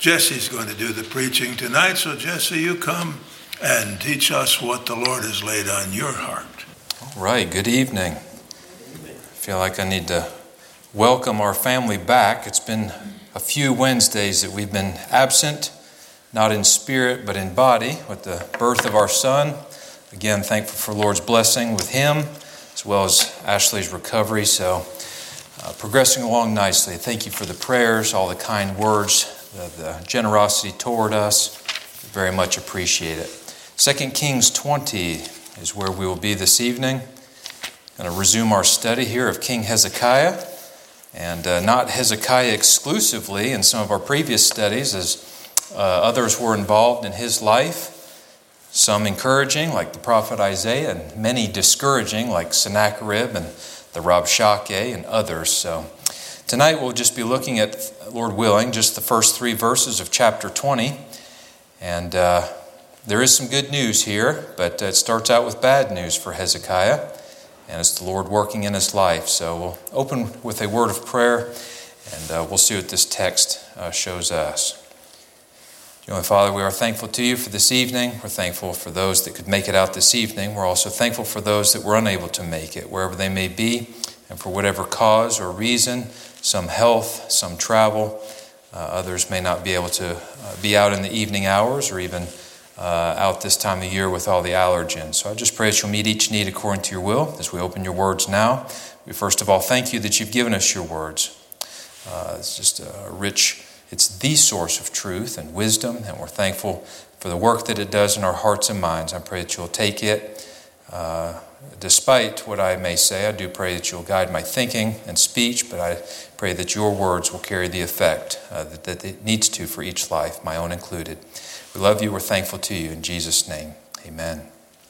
Jesse's going to do the preaching tonight. So Jesse, you come and teach us what the Lord has laid on your heart. All right, good evening. I feel like I need to welcome our family back. It's been a few Wednesdays that we've been absent, not in spirit but in body, with the birth of our son. Again, thankful for the Lord's blessing with him, as well as Ashley's recovery. So, progressing along nicely. Thank you for the prayers, all the kind words, the generosity toward us. Very much appreciate it. 2 Kings 20 is where we will be this evening. Going to resume our study here of King Hezekiah, and not Hezekiah exclusively in some of our previous studies, as others were involved in his life. Some encouraging, like the prophet Isaiah, and many discouraging, like Sennacherib and the Rabshakeh and others. So tonight we'll just be looking at, Lord willing, just the first 3 verses of chapter 20. And there is some good news here, but it starts out with bad news for Hezekiah. And it's the Lord working in his life. So we'll open with a word of prayer, and we'll see what this text shows us. Heavenly Father, we are thankful to you for this evening. We're thankful for those that could make it out this evening. We're also thankful for those that were unable to make it, wherever they may be, and for whatever cause or reason, some health, some travel. Others may not be able to be out in the evening hours or even out this time of year with all the allergens. So I just pray that you'll meet each need according to your will as we open your words now. We first of all thank you that you've given us your words. It's just a rich... It's the source of truth and wisdom, and we're thankful for the work that it does in our hearts and minds. I pray that you'll take it. Despite what I may say, I do pray that you'll guide my thinking and speech, but I pray that your words will carry the effect that it needs to for each life, my own included. We love you. We're thankful to you. In Jesus' name, amen.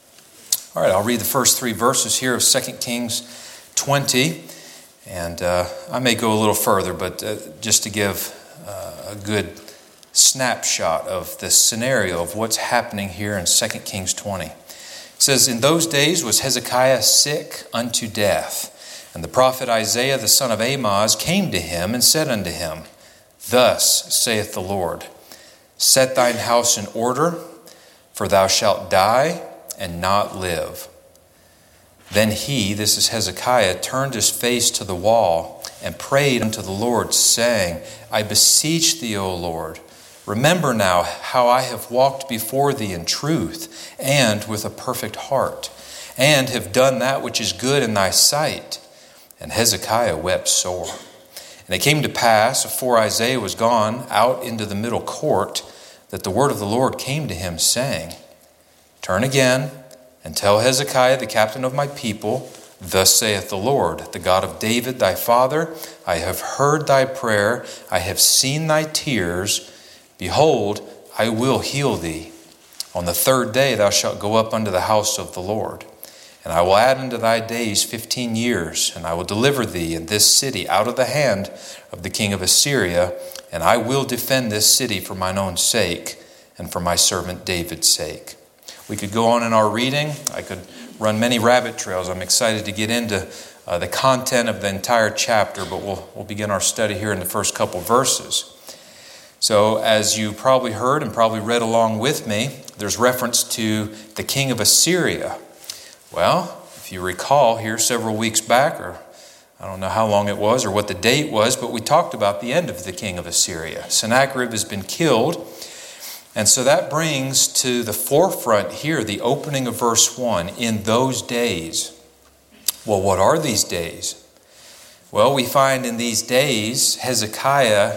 All right, I'll read the first 3 verses here of 2 Kings 20, and I may go a little further, but just to give a good snapshot of the scenario of what's happening here in 2 Kings 20. It says, "In those days was Hezekiah sick unto death, and the prophet Isaiah the son of Amoz came to him and said unto him, Thus saith the Lord, Set thine house in order, for thou shalt die and not live. Then he," this is Hezekiah, "turned his face to the wall and prayed unto the Lord, saying, I beseech thee, O Lord, remember now how I have walked before thee in truth and with a perfect heart, and have done that which is good in thy sight. And Hezekiah wept sore. And it came to pass, afore Isaiah was gone out into the middle court, that the word of the Lord came to him, saying, Turn again, and tell Hezekiah the captain of my people, Thus saith the Lord, the God of David thy father, I have heard thy prayer, I have seen thy tears. Behold, I will heal thee. On the 3rd day thou shalt go up unto the house of the Lord. And I will add unto thy days 15 years, and I will deliver thee in this city out of the hand of the king of Assyria, and I will defend this city for mine own sake, and for my servant David's sake." We could go on in our reading. I could run many rabbit trails. I'm excited to get into the content of the entire chapter, but we'll begin our study here in the first couple verses. So as you probably heard and probably read along with me, there's reference to the king of Assyria. Well, if you recall here several weeks back, or I don't know how long it was or what the date was, but we talked about the end of the king of Assyria. Sennacherib has been killed. And so that brings to the forefront here the opening of verse 1, in those days. Well, what are these days? Well, we find in these days Hezekiah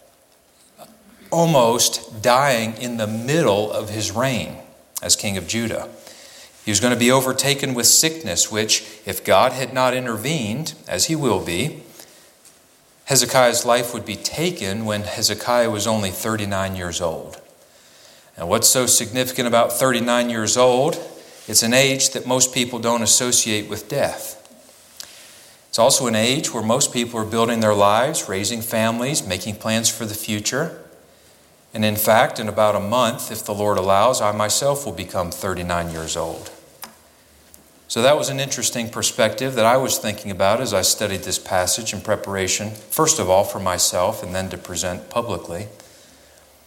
almost dying in the middle of his reign as king of Judah. He was going to be overtaken with sickness, which, if God had not intervened, as he will be, Hezekiah's life would be taken when Hezekiah was only 39 years old. And what's so significant about 39 years old? It's an age that most people don't associate with death. It's also an age where most people are building their lives, raising families, making plans for the future. And in fact, in about a month, if the Lord allows, I myself will become 39 years old. So that was an interesting perspective that I was thinking about as I studied this passage in preparation, first of all for myself and then to present publicly.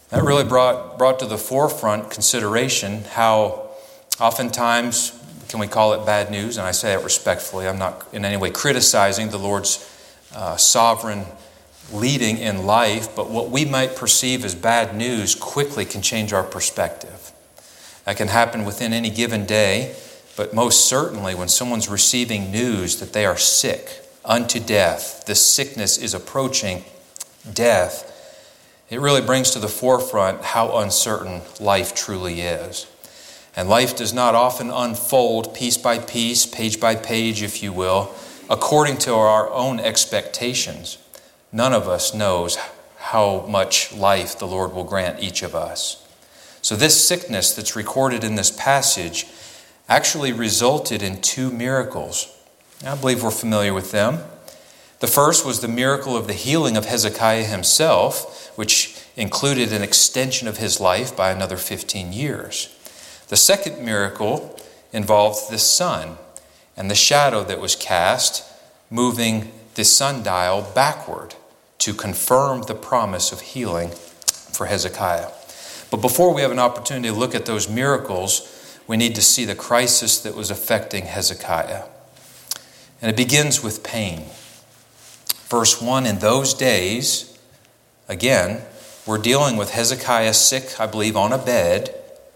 That really brought to the forefront consideration how oftentimes, can we call it bad news? And I say that respectfully. I'm not in any way criticizing the Lord's sovereign leading in life, but what we might perceive as bad news quickly can change our perspective. That can happen within any given day, but most certainly when someone's receiving news that they are sick unto death, this sickness is approaching death, it really brings to the forefront how uncertain life truly is. And life does not often unfold piece by piece, page by page, if you will, according to our own expectations. None of us knows how much life the Lord will grant each of us. So this sickness that's recorded in this passage actually resulted in 2 miracles. I believe we're familiar with them. The first was the miracle of the healing of Hezekiah himself, which included an extension of his life by another 15 years. The second miracle involved the sun and the shadow that was cast, moving the sundial backward to confirm the promise of healing for Hezekiah. But before we have an opportunity to look at those miracles, we need to see the crisis that was affecting Hezekiah. And it begins with pain. Verse 1, in those days, again, we're dealing with Hezekiah sick, I believe, on a bed.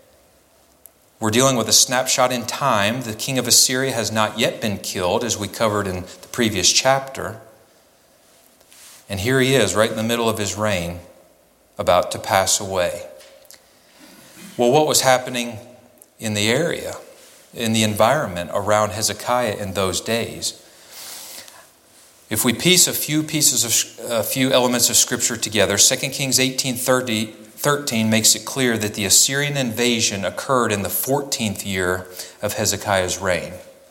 We're dealing with a snapshot in time. The king of Assyria has not yet been killed, as we covered in the previous chapter. And here he is, right in the middle of his reign, about to pass away. Well, what was happening in the area, in the environment around Hezekiah in those days? If we piece a few elements of Scripture together, 2 Kings 18:13 makes it clear that the Assyrian invasion occurred in the 14th year of Hezekiah's reign.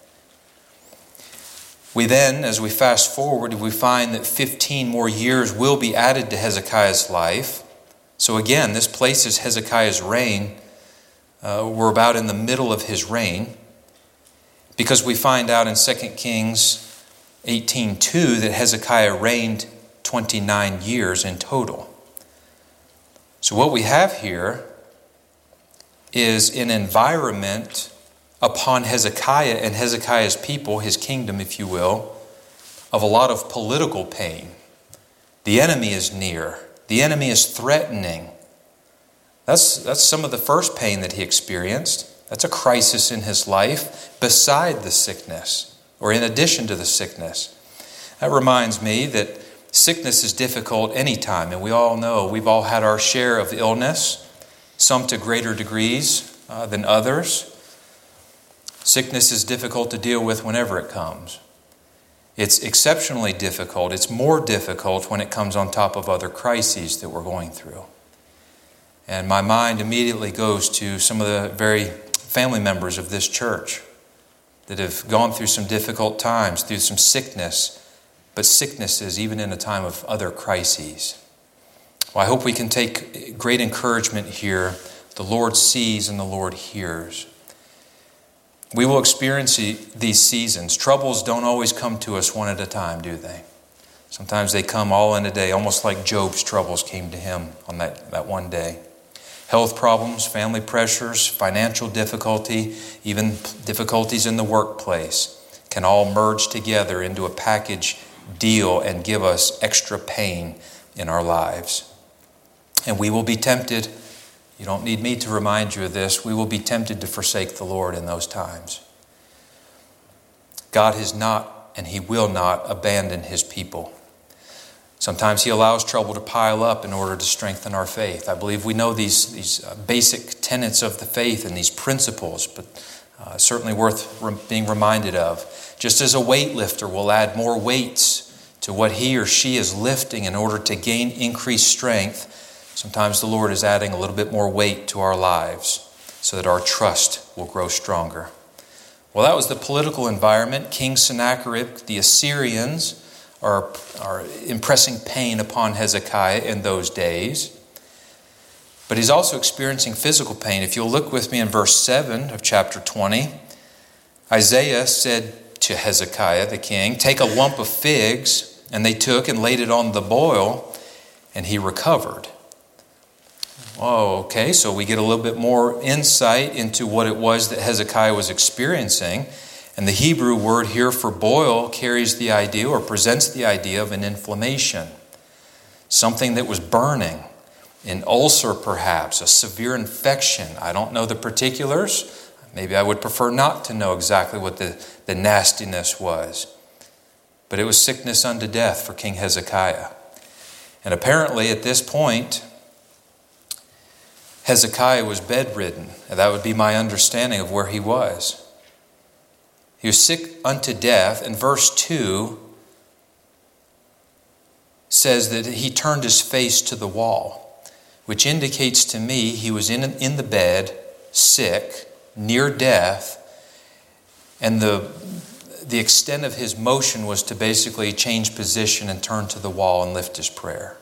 We then, as we fast forward, we find that 15 more years will be added to Hezekiah's life. So again, this places Hezekiah's reign. We're about in the middle of his reign, because we find out in 2 Kings 18:2 that Hezekiah reigned 29 years in total. So what we have here is an environment upon Hezekiah and Hezekiah's people, his kingdom, if you will, of a lot of political pain. The enemy is near. The enemy is threatening. That's some of the first pain that he experienced. That's a crisis in his life beside the sickness, or in addition to the sickness. That reminds me that sickness is difficult anytime, and we all know we've all had our share of illness, some to greater degrees than others. Sickness is difficult to deal with whenever it comes. It's exceptionally difficult. It's more difficult when it comes on top of other crises that we're going through. And my mind immediately goes to some of the very family members of this church that have gone through some difficult times, through some sickness, but sicknesses even in a time of other crises. Well, I hope we can take great encouragement here. The Lord sees and the Lord hears. We will experience these seasons. Troubles don't always come to us one at a time, do they? Sometimes they come all in a day, almost like Job's troubles came to him on that one day. Health problems, family pressures, financial difficulty, even difficulties in the workplace can all merge together into a package deal and give us extra pain in our lives. And we will be tempted. You don't need me to remind you of this. We will be tempted to forsake the Lord in those times. God has not and He will not abandon His people. Sometimes He allows trouble to pile up in order to strengthen our faith. I believe we know these basic tenets of the faith and these principles, but certainly worth being reminded of. Just as a weightlifter will add more weights to what he or she is lifting in order to gain increased strength, sometimes the Lord is adding a little bit more weight to our lives so that our trust will grow stronger. Well, that was the political environment. King Sennacherib, the Assyrians, are impressing pain upon Hezekiah in those days. But he's also experiencing physical pain. If you'll look with me in verse 7 of chapter 20, Isaiah said to Hezekiah, the king, "Take a lump of figs," and they took and laid it on the boil, and he recovered. Oh, okay, so we get a little bit more insight into what it was that Hezekiah was experiencing. And the Hebrew word here for boil carries the idea or presents the idea of an inflammation. Something that was burning, an ulcer perhaps, a severe infection. I don't know the particulars. Maybe I would prefer not to know exactly what the nastiness was. But it was sickness unto death for King Hezekiah. And apparently at this point, Hezekiah was bedridden. And that would be my understanding of where he was. He was sick unto death. And verse 2 says that he turned his face to the wall, which indicates to me he was in the bed, sick, near death, and the extent of his motion was to basically change position and turn to the wall and lift his prayer.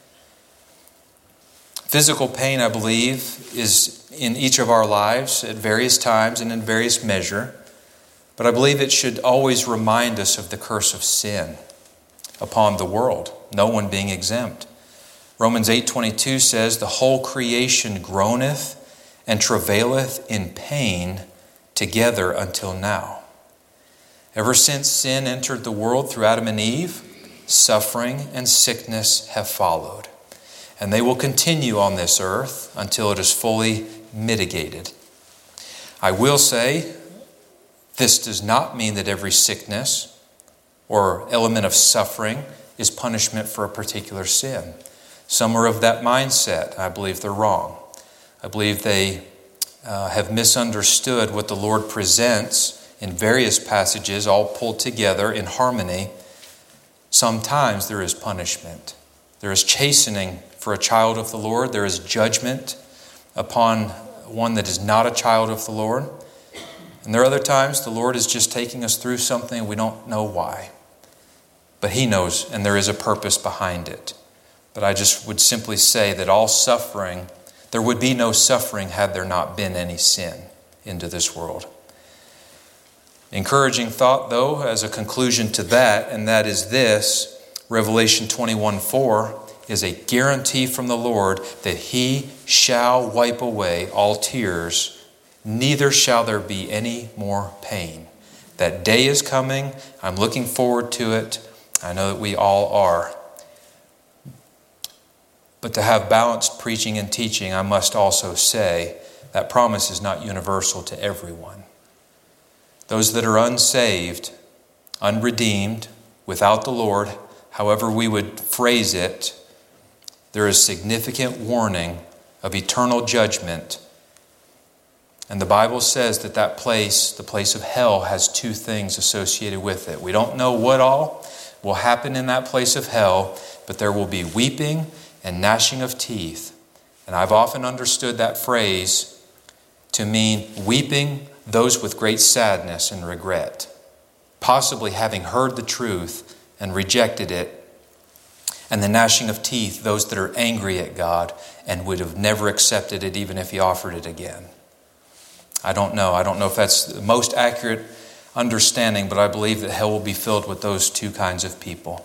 Physical pain, I believe, is in each of our lives at various times and in various measure. But I believe it should always remind us of the curse of sin upon the world, no one being exempt. Romans 8:22 says, "The whole creation groaneth and travaileth in pain together until now." Ever since sin entered the world through Adam and Eve, suffering and sickness have followed. And they will continue on this earth until it is fully mitigated. I will say, this does not mean that every sickness or element of suffering is punishment for a particular sin. Some are of that mindset. I believe they're wrong. I believe they have misunderstood what the Lord presents in various passages, all pulled together in harmony. Sometimes there is punishment. There is chastening for a child of the Lord. There is judgment upon one that is not a child of the Lord. And there are other times the Lord is just taking us through something and we don't know why. But He knows, and there is a purpose behind it. But I just would simply say that all suffering, there would be no suffering had there not been any sin into this world. Encouraging thought, though, as a conclusion to that, and that is this: Revelation 21:4 is a guarantee from the Lord that He shall wipe away all tears, neither shall there be any more pain. That day is coming. I'm looking forward to it. I know that we all are. But to have balanced preaching and teaching, I must also say that promise is not universal to everyone. Those that are unsaved, unredeemed, without the Lord, however we would phrase it, there is significant warning of eternal judgment. And the Bible says that that place, the place of hell, has two things associated with it. We don't know what all will happen in that place of hell, but there will be weeping and gnashing of teeth. And I've often understood that phrase to mean weeping those with great sadness and regret, possibly having heard the truth and rejected it, and the gnashing of teeth, those that are angry at God and would have never accepted it even if He offered it again. I don't know if that's the most accurate understanding, but I believe that hell will be filled with those two kinds of people.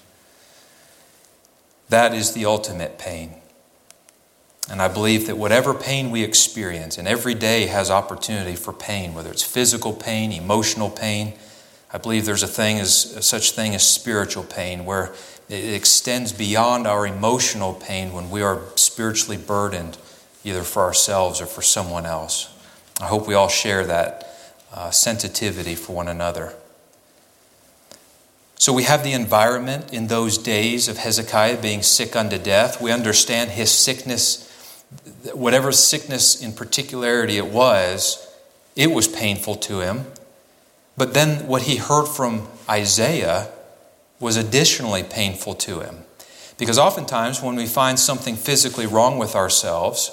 That is the ultimate pain. And I believe that whatever pain we experience, and every day has opportunity for pain, whether it's physical pain, emotional pain, I believe there's such thing as spiritual pain, where it extends beyond our emotional pain when we are spiritually burdened, either for ourselves or for someone else. I hope we all share that sensitivity for one another. So we have the environment in those days of Hezekiah being sick unto death. We understand his sickness, whatever sickness in particularity it was painful to him. But then what he heard from Isaiah was additionally painful to him. Because oftentimes when we find something physically wrong with ourselves,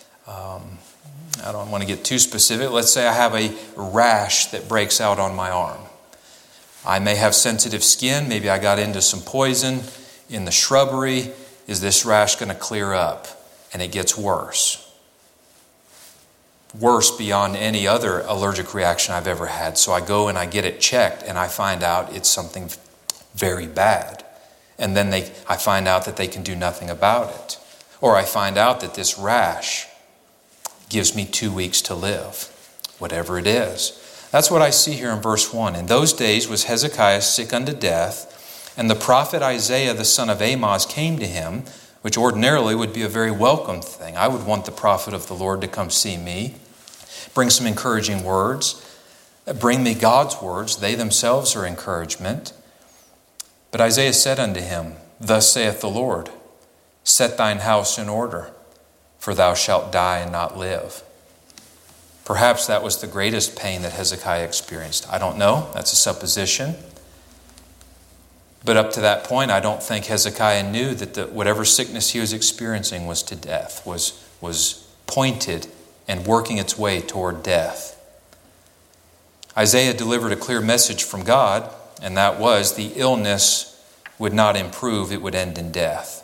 I don't want to get too specific. Let's say I have a rash that breaks out on my arm. I may have sensitive skin. Maybe I got into some poison in the shrubbery. Is this rash going to clear up? And it gets worse. Worse beyond any other allergic reaction I've ever had. So I go and I get it checked and I find out it's something very bad. And then I find out that they can do nothing about it. Or I find out that this rash gives me 2 weeks to live, whatever it is. That's what I see here in verse 1. In those days was Hezekiah sick unto death, and the prophet Isaiah the son of Amoz came to him, which ordinarily would be a very welcome thing. I would want the prophet of the Lord to come see me, bring some encouraging words, bring me God's words. They themselves are encouragement. But Isaiah said unto him, Thus saith the Lord, Set thine house in order, for thou shalt die and not live. Perhaps that was the greatest pain that Hezekiah experienced. I don't know. That's a supposition. But up to that point, I don't think Hezekiah knew that whatever sickness he was experiencing was to death, was pointed and working its way toward death. Isaiah delivered a clear message from God, and that was the illness would not improve, it would end in death.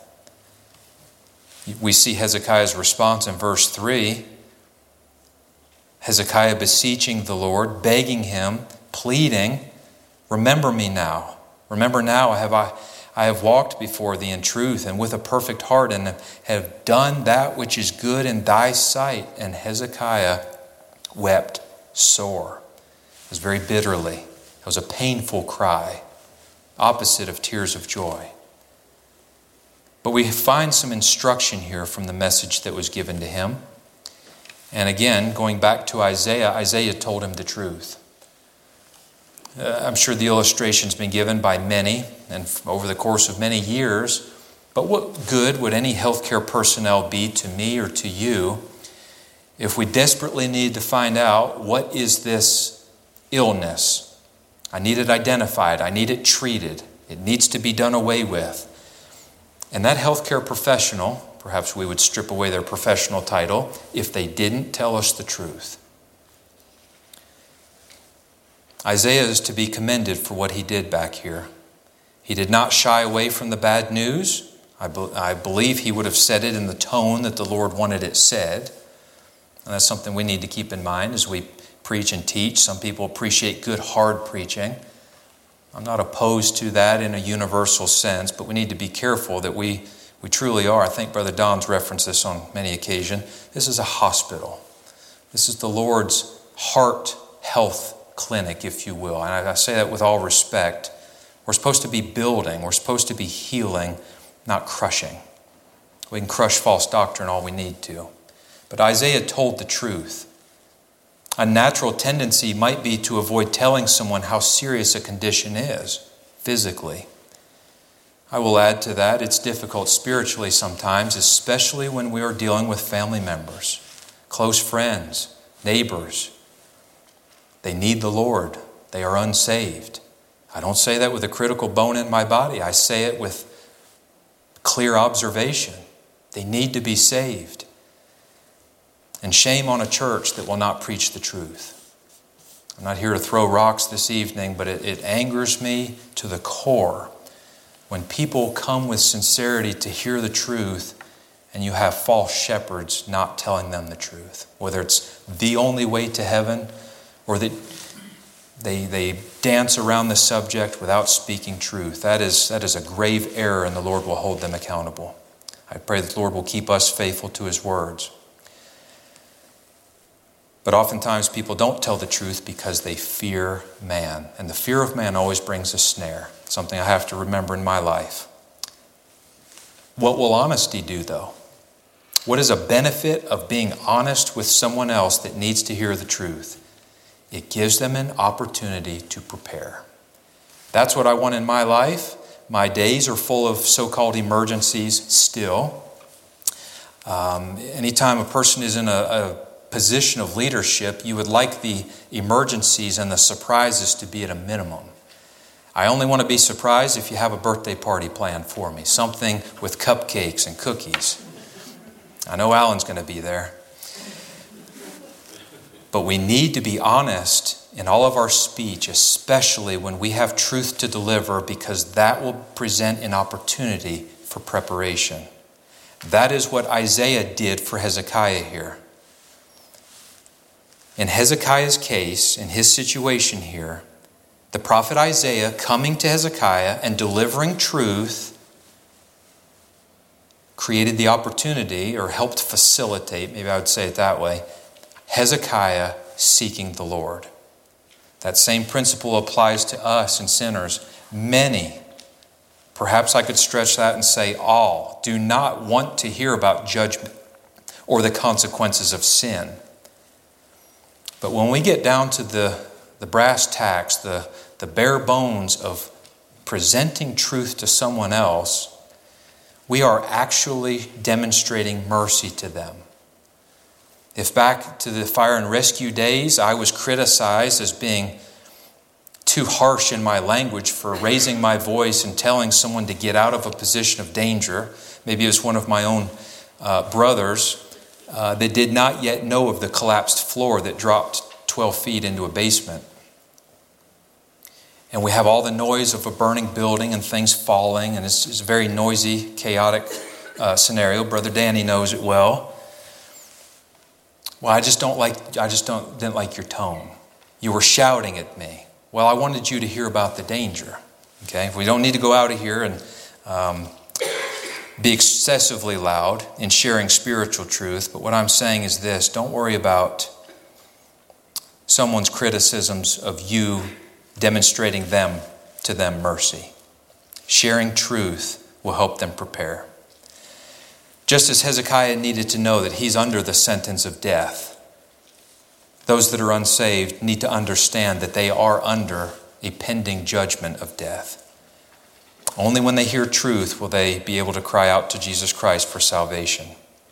We see Hezekiah's response in verse 3. Hezekiah beseeching the Lord, begging him, pleading, Remember me now. Remember now, I have walked before thee in truth and with a perfect heart, and have done that which is good in thy sight. And Hezekiah wept sore. It was very bitterly. It was a painful cry, opposite of tears of joy. But we find some instruction here from the message that was given to him. And again, going back to Isaiah told him the truth. I'm sure the illustration's been given by many and over the course of many years. But what good would any healthcare personnel be to me or to you if we desperately need to find out what is this illness? I need it identified. I need it treated. It needs to be done away with. And that healthcare professional, perhaps we would strip away their professional title, if they didn't tell us the truth. Isaiah is to be commended for what he did back here. He did not shy away from the bad news. I believe he would have said it in the tone that the Lord wanted it said. And that's something we need to keep in mind as we preach and teach. Some people appreciate good, hard preaching. I'm not opposed to that in a universal sense, but we need to be careful that we truly are. I think Brother Don's referenced this on many occasions. This is a hospital. This is the Lord's heart health clinic, if you will. And I say that with all respect. We're supposed to be building. We're supposed to be healing, not crushing. We can crush false doctrine all we need to. But Isaiah told the truth. A natural tendency might be to avoid telling someone how serious a condition is, physically. I will add to that, it's difficult spiritually sometimes, especially when we are dealing with family members, close friends, neighbors. They need the Lord. They are unsaved. I don't say that with a critical bone in my body. I say it with clear observation. They need to be saved. And shame on a church that will not preach the truth. I'm not here to throw rocks this evening, but it angers me to the core when people come with sincerity to hear the truth and you have false shepherds not telling them the truth. Whether it's the only way to heaven or that they dance around the subject without speaking truth. That is a grave error, and the Lord will hold them accountable. I pray that the Lord will keep us faithful to His words. But oftentimes people don't tell the truth because they fear man. And the fear of man always brings a snare. Something I have to remember in my life. What will honesty do, though? What is a benefit of being honest with someone else that needs to hear the truth? It gives them an opportunity to prepare. That's what I want in my life. My days are full of so-called emergencies still. Anytime a person is in a position of leadership, you would like the emergencies and the surprises to be at a minimum. I only want to be surprised if you have a birthday party planned for me, something with cupcakes and cookies. I know Alan's going to be there. But we need to be honest in all of our speech, especially when we have truth to deliver, because that will present an opportunity for preparation. That is what Isaiah did for Hezekiah here. In Hezekiah's case, in his situation here, the prophet Isaiah coming to Hezekiah and delivering truth created the opportunity, or helped facilitate, maybe I would say it that way, Hezekiah seeking the Lord. That same principle applies to us and sinners. Many, perhaps I could stretch that and say all, do not want to hear about judgment or the consequences of sin. But when we get down to the brass tacks, the bare bones of presenting truth to someone else, we are actually demonstrating mercy to them. If back to the fire and rescue days, I was criticized as being too harsh in my language for raising my voice and telling someone to get out of a position of danger, maybe it was one of my own brothers that did not yet know of the collapsed floor that dropped 12 feet into a basement. And we have all the noise of a burning building and things falling, and it's a very noisy, chaotic scenario. Brother Danny knows it well. Well, I just didn't like your tone. You were shouting at me. Well, I wanted you to hear about the danger. Okay, we don't need to go out of here and be excessively loud in sharing spiritual truth. But what I'm saying is this: don't worry about someone's criticisms of you demonstrating to them mercy. Sharing truth will help them prepare. Just as Hezekiah needed to know that he's under the sentence of death, those that are unsaved need to understand that they are under a pending judgment of death. Only when they hear truth will they be able to cry out to Jesus Christ for salvation.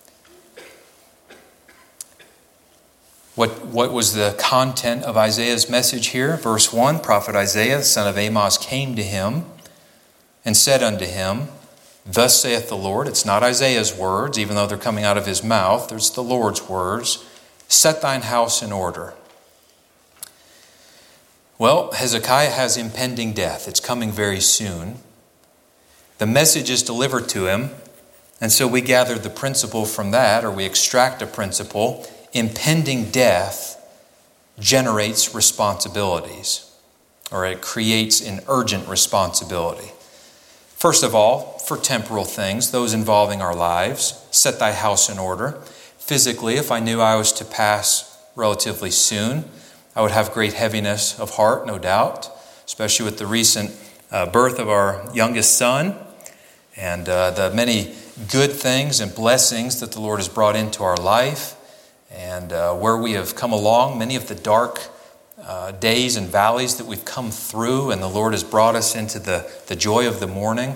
What was the content of Isaiah's message here? Verse 1, Prophet Isaiah, the son of Amoz, came to him and said unto him, Thus saith the Lord. It's not Isaiah's words, even though they're coming out of his mouth. There's the Lord's words. Set thine house in order. Well, Hezekiah has impending death. It's coming very soon. The message is delivered to him, and so we gather the principle from that, or we extract a principle. Impending death generates responsibilities, or it creates an urgent responsibility. First of all, for temporal things, those involving our lives, set thy house in order. Physically, if I knew I was to pass relatively soon, I would have great heaviness of heart, no doubt, especially with the recent birth of our youngest son and the many good things and blessings that the Lord has brought into our life, and where we have come along, many of the dark days and valleys that we've come through, and the Lord has brought us into the joy of the morning.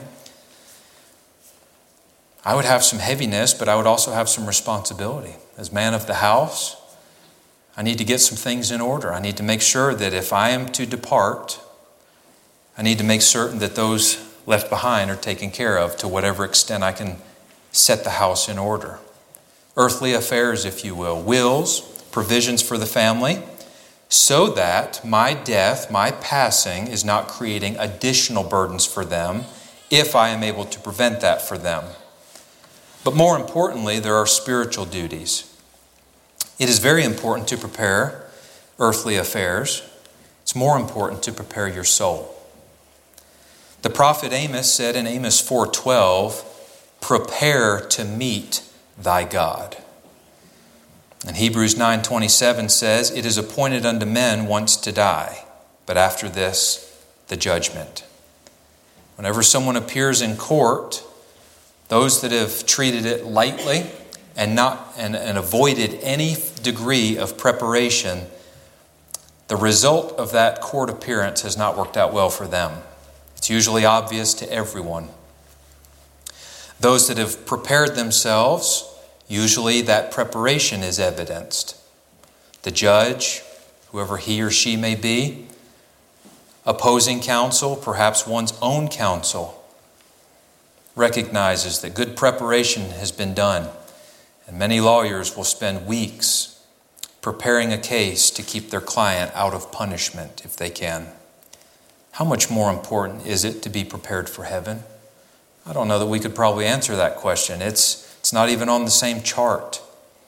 I would have some heaviness, but I would also have some responsibility. As man of the house, I need to get some things in order. I need to make sure that if I am to depart, I need to make certain that those left behind are taken care of to whatever extent I can set the house in order. Earthly affairs, if you will, wills, provisions for the family, so that my death, my passing, is not creating additional burdens for them if I am able to prevent that for them. But more importantly, there are spiritual duties. It is very important to prepare earthly affairs. It's more important to prepare your soul. The prophet Amos said in Amos 4:12, prepare to meet thy God. And Hebrews 9:27 says, it is appointed unto men once to die, but after this, the judgment. Whenever someone appears in court, those that have treated it lightly and avoided any degree of preparation, the result of that court appearance has not worked out well for them. It's usually obvious to everyone. Those that have prepared themselves, usually that preparation is evidenced. The judge, whoever he or she may be, opposing counsel, perhaps one's own counsel, recognizes that good preparation has been done. And many lawyers will spend weeks preparing a case to keep their client out of punishment if they can. How much more important is it to be prepared for heaven? I don't know that we could probably answer that question. It's not even on the same chart.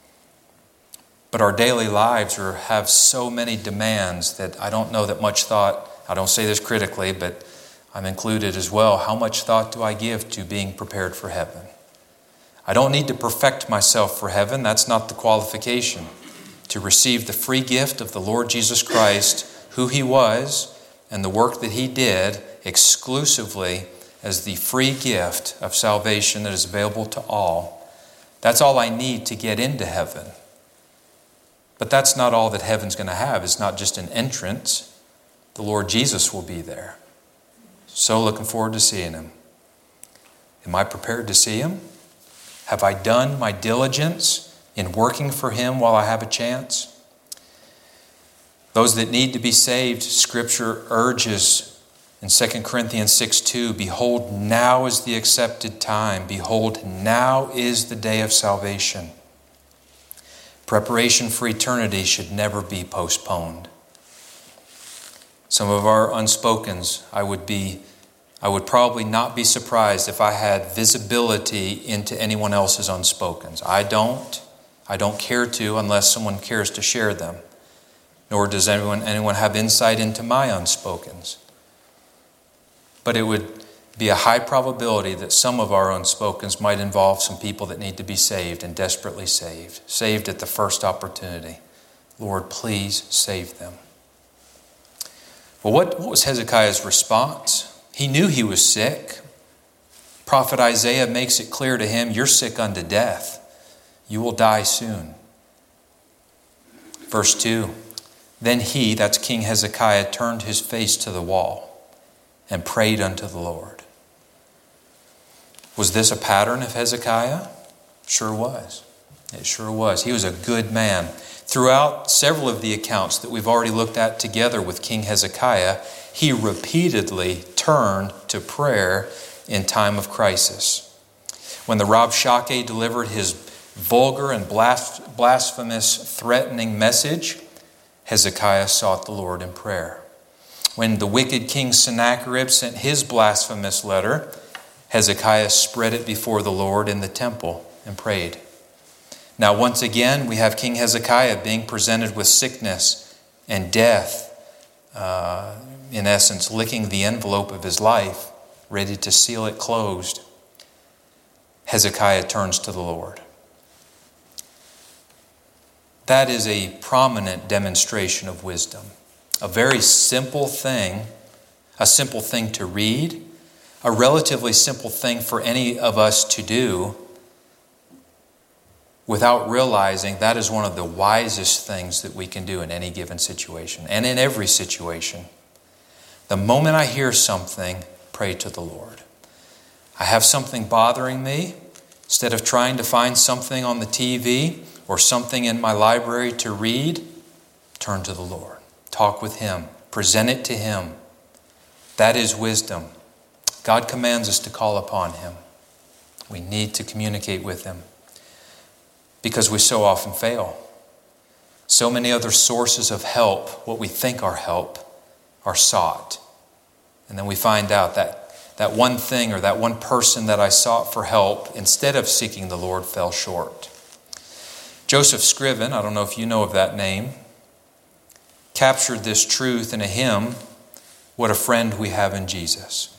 But our daily lives have so many demands that I don't know that much thought, I don't say this critically, but I'm included as well. How much thought do I give to being prepared for heaven? I don't need to perfect myself for heaven. That's not the qualification. To receive the free gift of the Lord Jesus Christ, who he was, and the work that he did exclusively as the free gift of salvation that is available to all. That's all I need to get into heaven. But that's not all that heaven's going to have. It's not just an entrance. The Lord Jesus will be there. So looking forward to seeing him. Am I prepared to see him? Have I done my diligence in working for him while I have a chance? Those that need to be saved, Scripture urges in 2 Corinthians 6:2, behold, now is the accepted time. Behold, now is the day of salvation. Preparation for eternity should never be postponed. Some of our unspokens, I would probably not be surprised if I had visibility into anyone else's unspokens. I don't care to unless someone cares to share them. Nor does anyone have insight into my unspokens. But it would be a high probability that some of our unspokens might involve some people that need to be saved and desperately saved. Saved at the first opportunity. Lord, please save them. Well, what was Hezekiah's response? He knew he was sick. Prophet Isaiah makes it clear to him, you're sick unto death. You will die soon. Verse 2, then he, that's King Hezekiah, turned his face to the wall and prayed unto the Lord. Was this a pattern of Hezekiah? Sure was. It sure was. He was a good man. Throughout several of the accounts that we've already looked at together with King Hezekiah, he repeatedly turned to prayer in time of crisis. When the Rabshakeh delivered his vulgar and blasphemous threatening message, Hezekiah sought the Lord in prayer. When the wicked king Sennacherib sent his blasphemous letter, Hezekiah spread it before the Lord in the temple and prayed. Now once again, we have King Hezekiah being presented with sickness and death, in essence, licking the envelope of his life, ready to seal it closed. Hezekiah turns to the Lord. That is a prominent demonstration of wisdom. A very simple thing, a simple thing to read, a relatively simple thing for any of us to do, without realizing that is one of the wisest things that we can do in any given situation and in every situation. The moment I hear something, pray to the Lord. I have something bothering me. Instead of trying to find something on the TV or something in my library to read, turn to the Lord. Talk with him. Present it to him. That is wisdom. God commands us to call upon him. We need to communicate with him because we so often fail. So many other sources of help, what we think are help, are sought. And then we find out that one thing or that one person that I sought for help, instead of seeking the Lord, fell short. Joseph Scriven, I don't know if you know of that name, captured this truth in a hymn, What a Friend We Have in Jesus.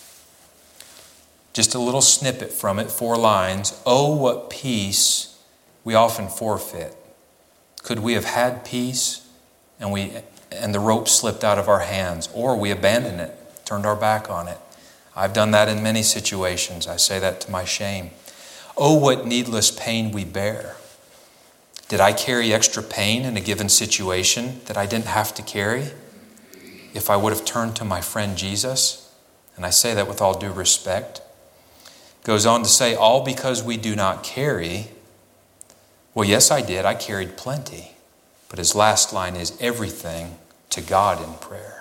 Just a little snippet from it, 4 lines. Oh, what peace we often forfeit. Could we have had peace and the rope slipped out of our hands, or we abandoned it, turned our back on it? I've done that in many situations. I say that to my shame. Oh, what needless pain we bear. Did I carry extra pain in a given situation that I didn't have to carry if I would have turned to my friend Jesus? And I say that with all due respect. Goes on to say, all because we do not carry. Well, yes, I did. I carried plenty. But his last line is everything to God in prayer.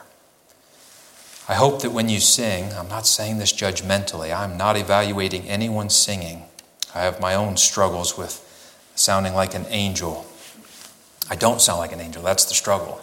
I hope that when you sing, I'm not saying this judgmentally. I'm not evaluating anyone's singing. I have my own struggles with sounding like an angel. I don't sound like an angel. That's the struggle.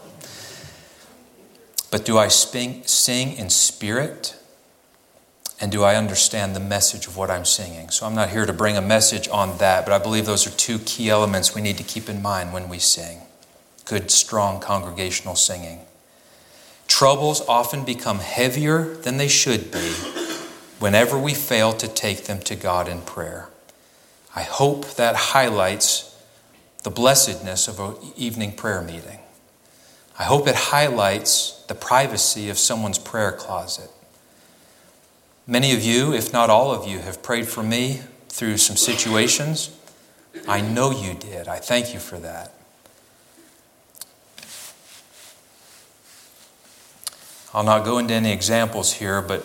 But do I sing in spirit? And do I understand the message of what I'm singing? So I'm not here to bring a message on that, but I believe those are 2 key elements we need to keep in mind when we sing. Good, strong congregational singing. Troubles often become heavier than they should be whenever we fail to take them to God in prayer. I hope that highlights the blessedness of an evening prayer meeting. I hope it highlights the privacy of someone's prayer closet. Many of you, if not all of you, have prayed for me through some situations. I know you did. I thank you for that. I'll not go into any examples here, but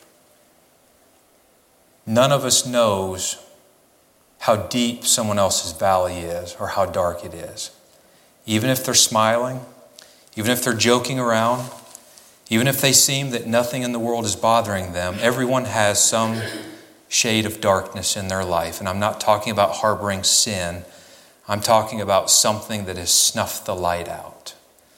none of us knows how deep someone else's valley is or how dark it is. Even if they're smiling, even if they're joking around, even if they seem that nothing in the world is bothering them, everyone has some shade of darkness in their life. And I'm not talking about harboring sin. I'm talking about something that has snuffed the light out.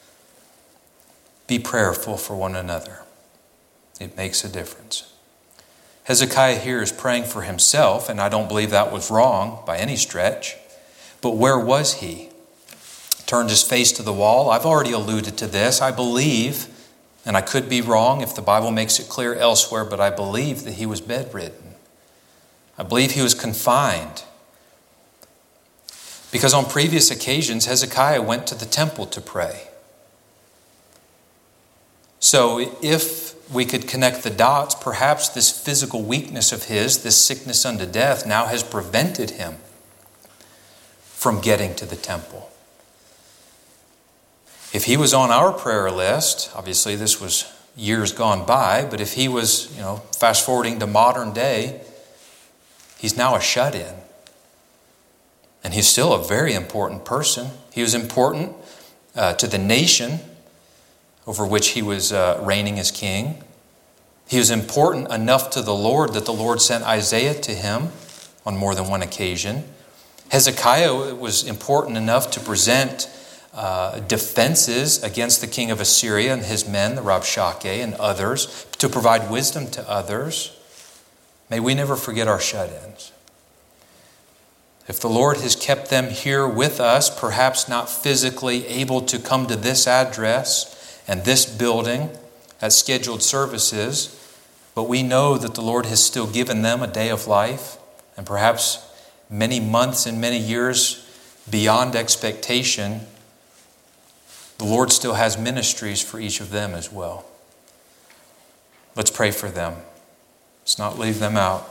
Be prayerful for one another. It makes a difference. Hezekiah here is praying for himself, and I don't believe that was wrong by any stretch. But where was he? Turned his face to the wall. I've already alluded to this. I believe, and I could be wrong if the Bible makes it clear elsewhere, but I believe that he was bedridden. I believe he was confined. Because on previous occasions, Hezekiah went to the temple to pray. So if we could connect the dots, perhaps this physical weakness of his, this sickness unto death, now has prevented him from getting to the temple. If he was on our prayer list, obviously this was years gone by, but if he was, fast forwarding to modern day, he's now a shut-in. And he's still a very important person. He was important to the nation over which he was reigning as king. He was important enough to the Lord that the Lord sent Isaiah to him on more than one occasion. Hezekiah was important enough to present defenses against the king of Assyria and his men, the Rabshakeh and others, to provide wisdom to others. May we never forget our shut-ins. If the Lord has kept them here with us, perhaps not physically able to come to this address and this building at scheduled services, but we know that the Lord has still given them a day of life, and perhaps many months and many years beyond expectation. The Lord still has ministries for each of them as well. Let's pray for them. Let's not leave them out.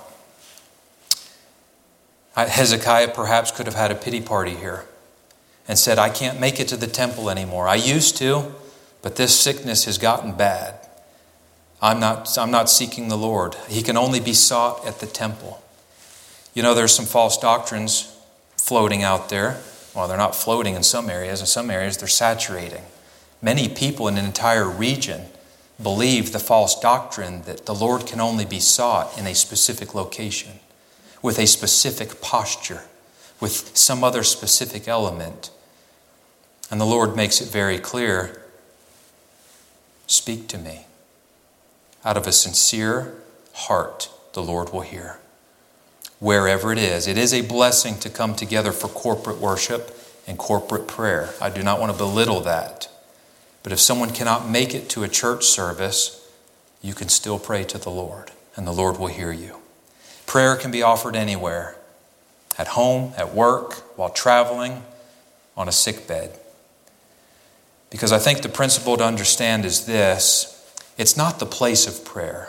Hezekiah perhaps could have had a pity party here and said, I can't make it to the temple anymore. I used to, but this sickness has gotten bad. I'm not seeking the Lord. He can only be sought at the temple. There's some false doctrines floating out there. Well, they're not floating in some areas. In some areas, they're saturating. Many people in an entire region believe the false doctrine that the Lord can only be sought in a specific location, with a specific posture, with some other specific element. And the Lord makes it very clear, speak to me. Out of a sincere heart, the Lord will hear. Wherever it is a blessing to come together for corporate worship and corporate prayer. I do not want to belittle that. But if someone cannot make it to a church service, you can still pray to the Lord, and the Lord will hear you. Prayer can be offered anywhere, at home, at work, while traveling, on a sick bed. Because I think the principle to understand is this: it's not the place of prayer.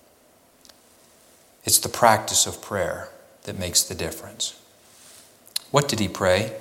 It's the practice of prayer that makes the difference. What did he pray?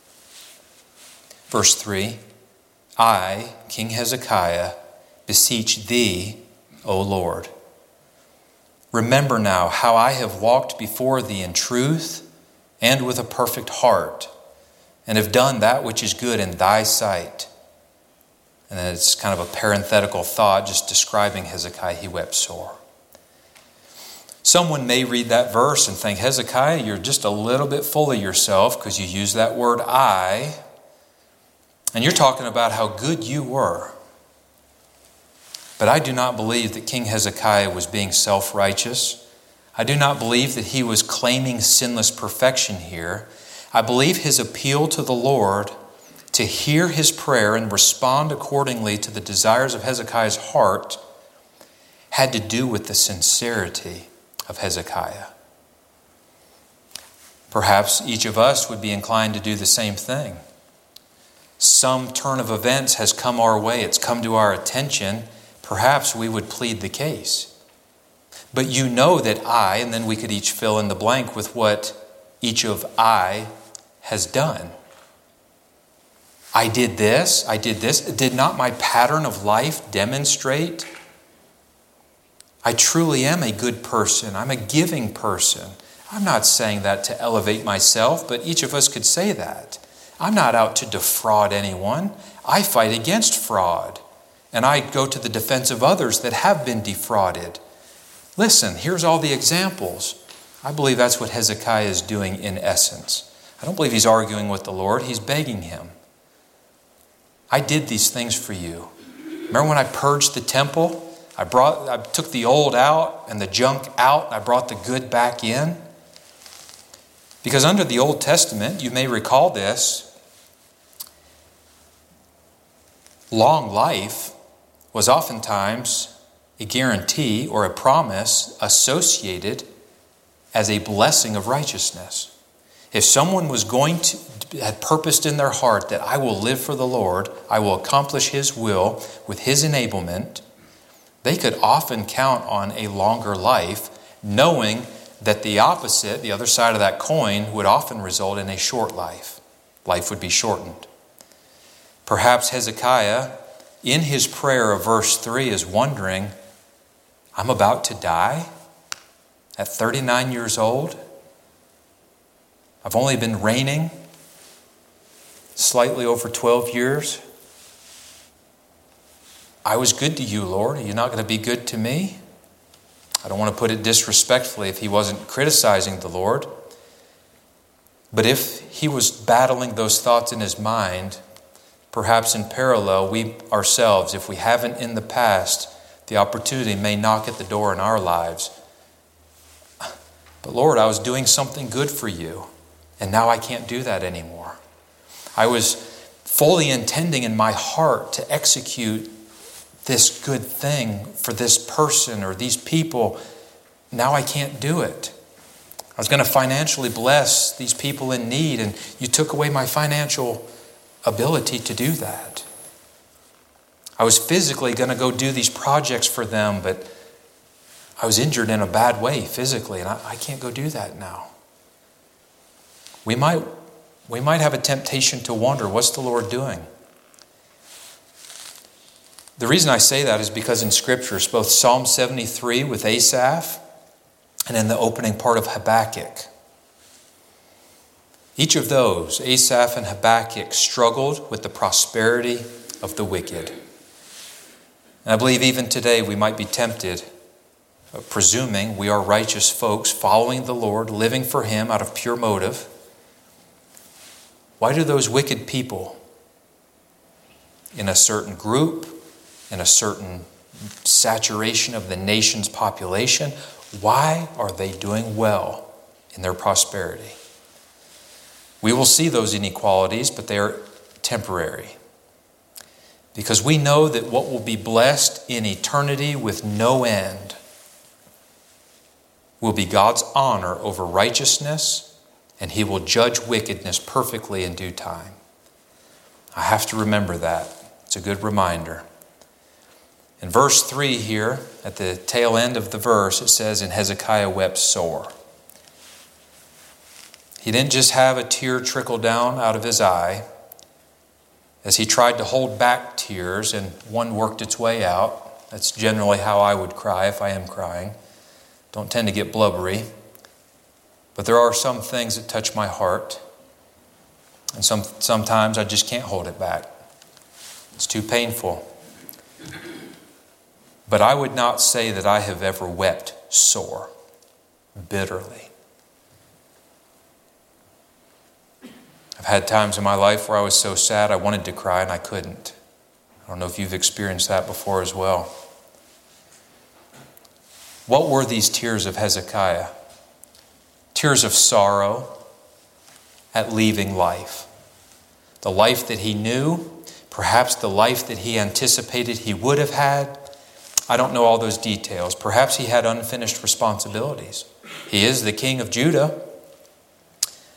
Verse 3, I, King Hezekiah, beseech thee, O Lord. Remember now how I have walked before thee in truth and with a perfect heart, and have done that which is good in thy sight. And then it's kind of a parenthetical thought just describing Hezekiah. He wept sore. Someone may read that verse and think, Hezekiah, you're just a little bit full of yourself because you use that word I, and you're talking about how good you were. But I do not believe that King Hezekiah was being self-righteous. I do not believe that he was claiming sinless perfection here. I believe his appeal to the Lord to hear his prayer and respond accordingly to the desires of Hezekiah's heart had to do with the sincerity of Hezekiah. Perhaps each of us would be inclined to do the same thing. Some turn of events has come our way. It's come to our attention. Perhaps we would plead the case. But you know that I, and then we could each fill in the blank with what each of I has done. I did this. Did not my pattern of life demonstrate? I truly am a good person. I'm a giving person. I'm not saying that to elevate myself, but each of us could say that. I'm not out to defraud anyone. I fight against fraud. And I go to the defense of others that have been defrauded. Listen, here's all the examples. I believe that's what Hezekiah is doing in essence. I don't believe he's arguing with the Lord. He's begging him. I did these things for you. Remember when I purged the temple? I took the old out and the junk out, and I brought the good back in. Because under the Old Testament, you may recall this, long life was oftentimes a guarantee or a promise associated as a blessing of righteousness. If someone was had purposed in their heart that I will live for the Lord, I will accomplish His will with His enablement, they could often count on a longer life, knowing that the opposite, the other side of that coin, would often result in a short life. Life would be shortened. Perhaps Hezekiah, in his prayer of verse 3, is wondering, I'm about to die at 39 years old. I've only been reigning slightly over 12 years. I was good to you, Lord. Are you not going to be good to me? I don't want to put it disrespectfully if he wasn't criticizing the Lord. But if he was battling those thoughts in his mind, perhaps in parallel, we ourselves, if we haven't in the past, the opportunity may knock at the door in our lives. But Lord, I was doing something good for you, and now I can't do that anymore. I was fully intending in my heart to execute this good thing for this person or these people. Now I can't do it. I was going to financially bless these people in need, and you took away my financial ability to do that. I was physically going to go do these projects for them, but I was injured in a bad way physically, and I can't go do that now. We might have a temptation to wonder, what's the Lord doing? The reason I say that is because in Scriptures, both Psalm 73 with Asaph and in the opening part of Habakkuk, each of those, Asaph and Habakkuk, struggled with the prosperity of the wicked. And I believe even today we might be tempted, presuming we are righteous folks, following the Lord, living for Him out of pure motive. Why do those wicked people in a certain group, in a certain saturation of the nation's population, why are they doing well in their prosperity? We will see those inequalities, but they are temporary. Because we know that what will be blessed in eternity with no end will be God's honor over righteousness, and He will judge wickedness perfectly in due time. I have to remember that. It's a good reminder. In verse 3 here, at the tail end of the verse, it says, "And Hezekiah wept sore." He didn't just have a tear trickle down out of his eye as he tried to hold back tears and one worked its way out. That's generally how I would cry if I am crying. Don't tend to get blubbery. But there are some things that touch my heart. And sometimes I just can't hold it back. It's too painful. But I would not say that I have ever wept sore, bitterly. I've had times in my life where I was so sad I wanted to cry and I couldn't. I don't know if you've experienced that before as well. What were these tears of Hezekiah? Tears of sorrow at leaving life. The life that he knew, perhaps the life that he anticipated he would have had. I don't know all those details. Perhaps he had unfinished responsibilities. He is the king of Judah.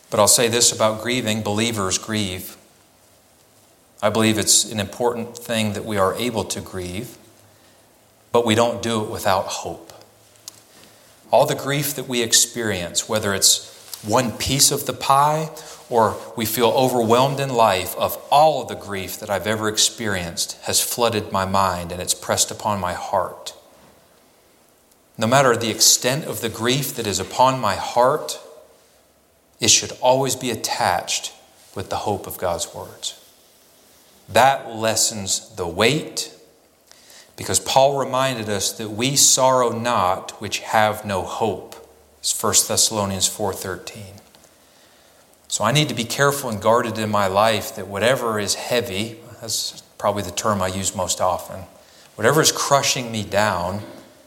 But I'll say this about grieving: believers grieve. I believe it's an important thing that we are able to grieve, but we don't do it without hope. All the grief that we experience, whether it's one piece of the pie or we feel overwhelmed in life, of all of the grief that I've ever experienced has flooded my mind and it's pressed upon my heart. No matter the extent of the grief that is upon my heart, it should always be attached with the hope of God's words. That lessens the weight, because Paul reminded us that we sorrow not which have no hope. It's 1 Thessalonians 4:13. So I need to be careful and guarded in my life that whatever is heavy, that's probably the term I use most often, whatever is crushing me down,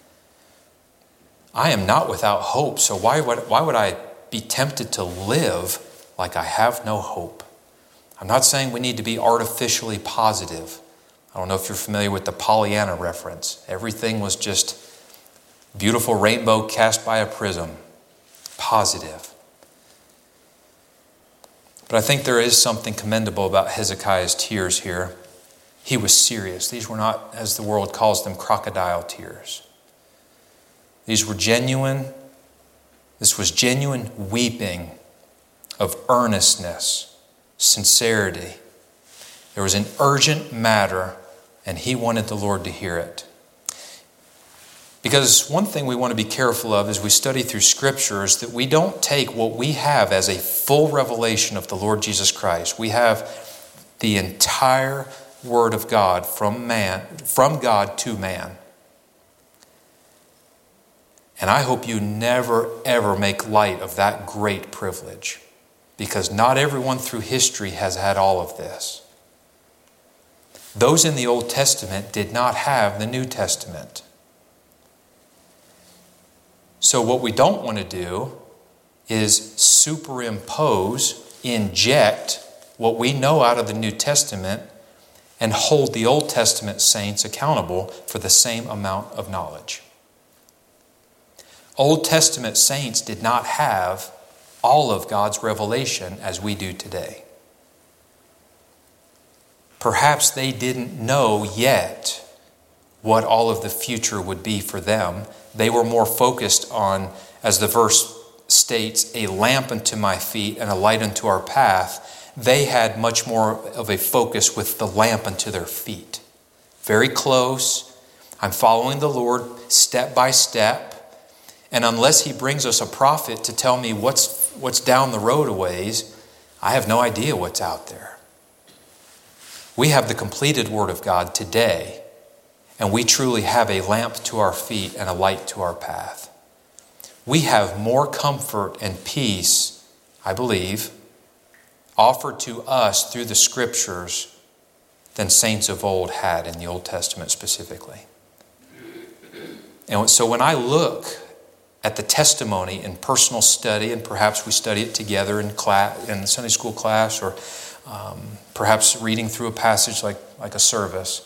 I am not without hope. So why would I be tempted to live like I have no hope? I'm not saying we need to be artificially positive. I don't know if you're familiar with the Pollyanna reference. Everything was just beautiful rainbow cast by a prism. Positive. But I think there is something commendable about Hezekiah's tears here. He was serious. These were not, as the world calls them, crocodile tears. These were genuine. This was genuine weeping of earnestness, sincerity. There was an urgent matter, and he wanted the Lord to hear it. Because one thing we want to be careful of as we study through Scripture is that we don't take what we have as a full revelation of the Lord Jesus Christ. We have the entire Word of God from God to man. And I hope you never, ever make light of that great privilege, because not everyone through history has had all of this. Those in the Old Testament did not have the New Testament. So what we don't want to do is inject what we know out of the New Testament and hold the Old Testament saints accountable for the same amount of knowledge. Old Testament saints did not have all of God's revelation as we do today. Perhaps they didn't know yet what all of the future would be for them. They were more focused on, as the verse states, a lamp unto my feet and a light unto our path. They had much more of a focus with the lamp unto their feet. Very close. I'm following the Lord step by step. And unless He brings us a prophet to tell me what's down the road a ways, I have no idea what's out there. We have the completed Word of God today, and we truly have a lamp to our feet and a light to our path. We have more comfort and peace, I believe, offered to us through the Scriptures than saints of old had in the Old Testament specifically. And so when I look at the testimony in personal study, and perhaps we study it together in class, in Sunday school class, or perhaps reading through a passage like a service,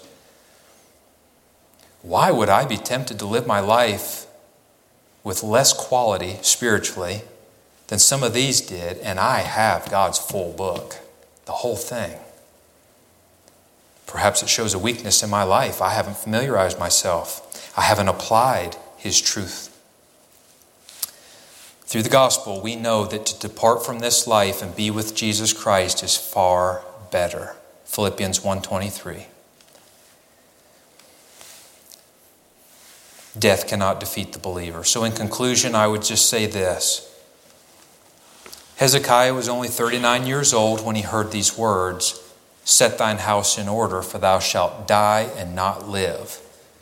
why would I be tempted to live my life with less quality spiritually than some of these did, and I have God's full book, the whole thing? Perhaps it shows a weakness in my life. I haven't familiarized myself. I haven't applied His truth. Through the gospel, we know that to depart from this life and be with Jesus Christ is far better. Philippians 1:23. Death cannot defeat the believer. So in conclusion, I would just say this. Hezekiah was only 39 years old when he heard these words, "Set thine house in order, for thou shalt die and not live."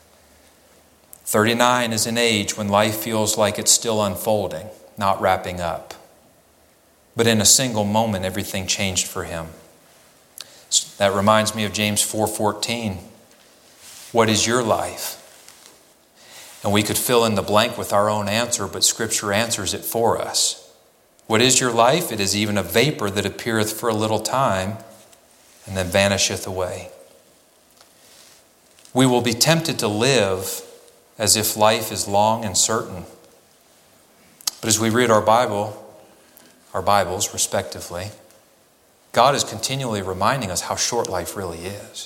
39 is an age when life feels like it's still unfolding, not wrapping up. But in a single moment, everything changed for him. That reminds me of James 4:14. What is your life? And we could fill in the blank with our own answer, but Scripture answers it for us. What is your life? It is even a vapor that appeareth for a little time and then vanisheth away. We will be tempted to live as if life is long and certain. But as we read our Bible, our Bibles, respectively, God is continually reminding us how short life really is.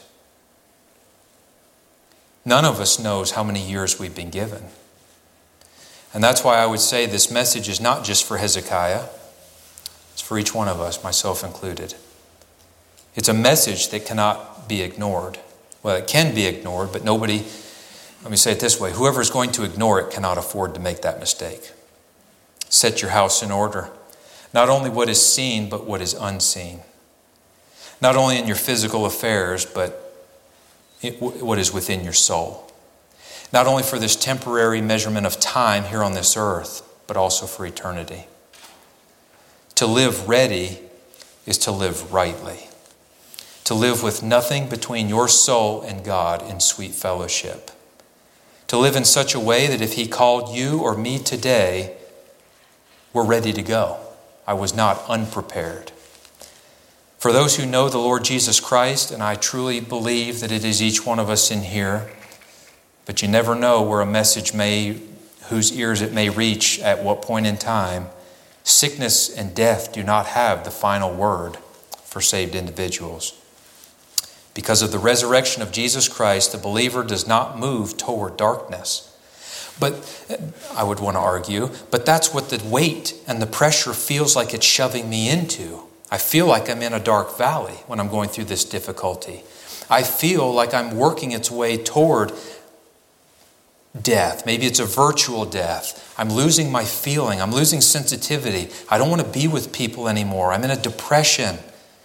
None of us knows how many years we've been given. And that's why I would say this message is not just for Hezekiah. It's for each one of us, myself included. It's a message that cannot be ignored. Well, it can be ignored, but nobody, let me say it this way, whoever is going to ignore it cannot afford to make that mistake. Set your house in order. Not only what is seen, but what is unseen. Not only in your physical affairs, but what is within your soul. Not only for this temporary measurement of time here on this earth, but also for eternity. To live ready is to live rightly. To live with nothing between your soul and God in sweet fellowship. To live in such a way that if He called you or me today, we're ready to go. I was not unprepared. For those who know the Lord Jesus Christ, and I truly believe that it is each one of us in here, but you never know where a message whose ears it may reach at what point in time, sickness and death do not have the final word for saved individuals. Because of the resurrection of Jesus Christ, the believer does not move toward darkness. But I would want to argue, but that's what the weight and the pressure feels like it's shoving me into. I feel like I'm in a dark valley when I'm going through this difficulty. I feel like I'm working its way toward death. Maybe it's a virtual death. I'm losing my feeling. I'm losing sensitivity. I don't want to be with people anymore. I'm in a depression.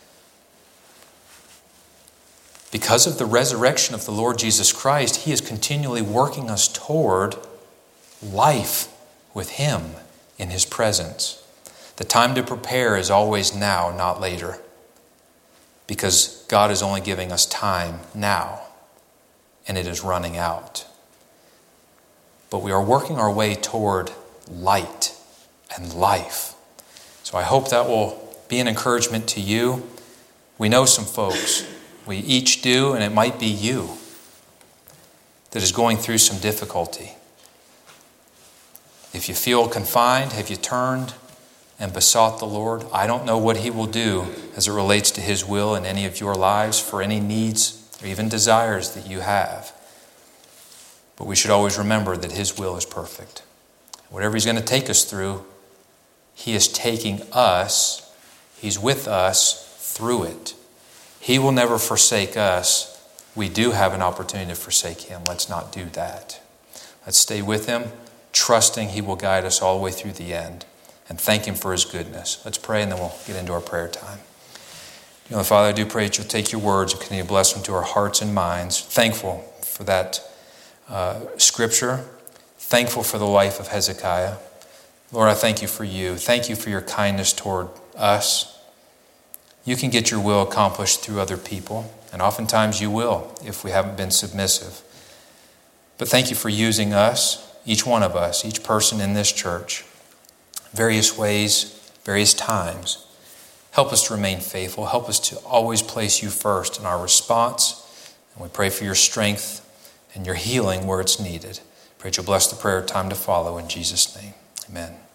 Because of the resurrection of the Lord Jesus Christ, He is continually working us toward life with Him in His presence. The time to prepare is always now, not later. Because God is only giving us time now, and it is running out. But we are working our way toward light and life. So I hope that will be an encouragement to you. We know some folks. We each do, and it might be you that is going through some difficulty. If you feel confined, have you turned and besought the Lord? I don't know what He will do as it relates to His will in any of your lives for any needs or even desires that you have. But we should always remember that His will is perfect. Whatever He's going to take us through, He is taking us. He's with us through it. He will never forsake us. We do have an opportunity to forsake Him. Let's not do that. Let's stay with Him, trusting He will guide us all the way through the end, and thank Him for His goodness. Let's pray, and then we'll get into our prayer time. Father, I do pray that You'll take Your words and continue to bless them to our hearts and minds. Thankful for that scripture. Thankful for the life of Hezekiah. Lord, I thank You for You. Thank You for Your kindness toward us. You can get Your will accomplished through other people, and oftentimes You will if we haven't been submissive. But thank You for using us, each one of us, each person in this church, various ways, various times. Help us to remain faithful. Help us to always place You first in our response. And we pray for Your strength and Your healing where it's needed. Pray that You'll bless the prayer time to follow in Jesus' name. Amen.